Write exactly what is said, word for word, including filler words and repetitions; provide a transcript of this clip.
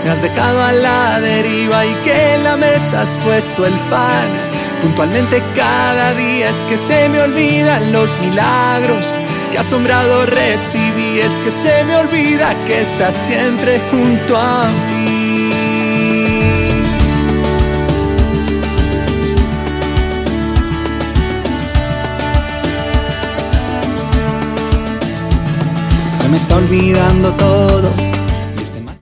Me has dejado a la deriva y que en la mesa has puesto el pan. Puntualmente cada día es que se me olvidan los milagros que asombrado recibí. Es que se me olvida que estás siempre junto a mí. Se me está olvidando todo,